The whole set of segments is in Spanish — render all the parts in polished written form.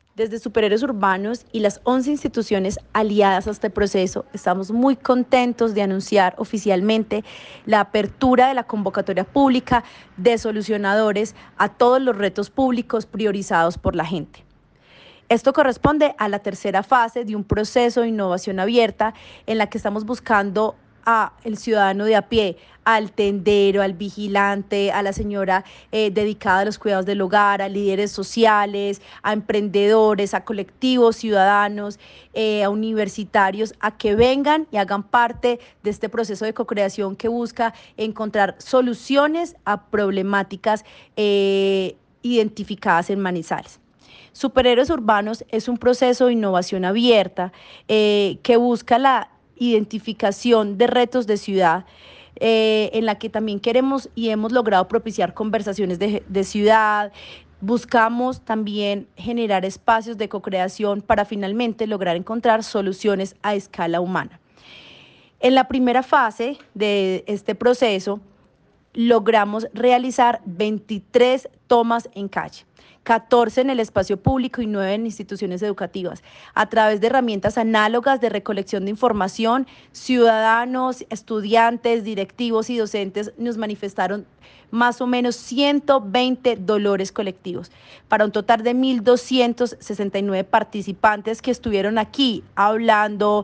Desde Superhéroes Urbanos y las 11 instituciones aliadas a este proceso, estamos muy contentos de anunciar oficialmente la apertura de la convocatoria pública de solucionadores a todos los retos públicos priorizados por la gente. Esto corresponde a la tercera fase de un proceso de innovación abierta en la que estamos buscando al ciudadano de a pie, al tendero, al vigilante, a la señora dedicada a los cuidados del hogar, a líderes sociales, a emprendedores, a colectivos ciudadanos, a universitarios, a que vengan y hagan parte de este proceso de co-creación que busca encontrar soluciones a problemáticas identificadas en Manizales. Superhéroes Urbanos es un proceso de innovación abierta que busca la identificación de retos de ciudad, en la que también queremos y hemos logrado propiciar conversaciones de ciudad. Buscamos también generar espacios de co-creación para finalmente lograr encontrar soluciones a escala humana. En la primera fase de este proceso, logramos realizar 23 tomas en calle, 14 en el espacio público y 9 en instituciones educativas. A través de herramientas análogas de recolección de información, ciudadanos, estudiantes, directivos y docentes nos manifestaron más o menos 120 dolores colectivos, para un total de 1.269 participantes que estuvieron aquí hablando,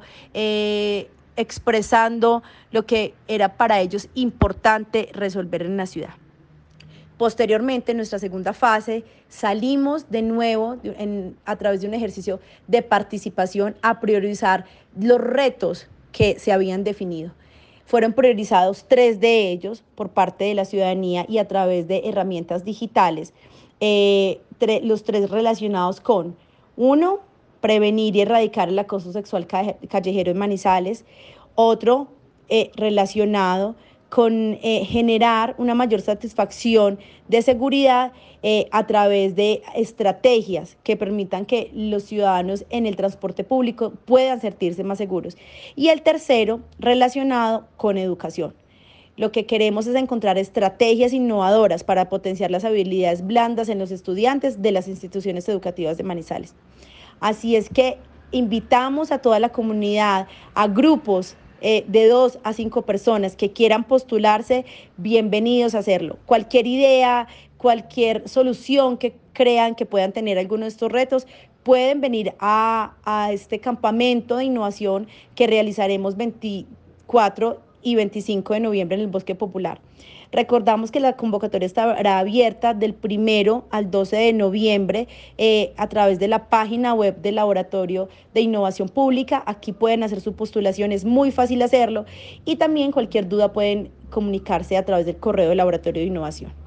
expresando lo que era para ellos importante resolver en la ciudad. Posteriormente, en nuestra segunda fase, salimos de nuevo a través de un ejercicio de participación a priorizar los retos que se habían definido. Fueron priorizados 3 de ellos por parte de la ciudadanía y a través de herramientas digitales. Los 3 relacionados con: 1, prevenir y erradicar el acoso sexual callejero en Manizales. Otro, relacionado con generar una mayor satisfacción de seguridad a través de estrategias que permitan que los ciudadanos en el transporte público puedan sentirse más seguros. Y el tercero, relacionado con educación. Lo que queremos es encontrar estrategias innovadoras para potenciar las habilidades blandas en los estudiantes de las instituciones educativas de Manizales. Así es que invitamos a toda la comunidad, a grupos de 2 a 5 personas que quieran postularse, bienvenidos a hacerlo. Cualquier idea, cualquier solución que crean que puedan tener alguno de estos retos, pueden venir a este campamento de innovación que realizaremos 24 y 25 de noviembre en el Bosque Popular. Recordamos que la convocatoria estará abierta del 1 al 12 de noviembre a través de la página web del Laboratorio de Innovación Pública. Aquí pueden hacer su postulación, es muy fácil hacerlo, y también cualquier duda pueden comunicarse a través del correo del Laboratorio de Innovación.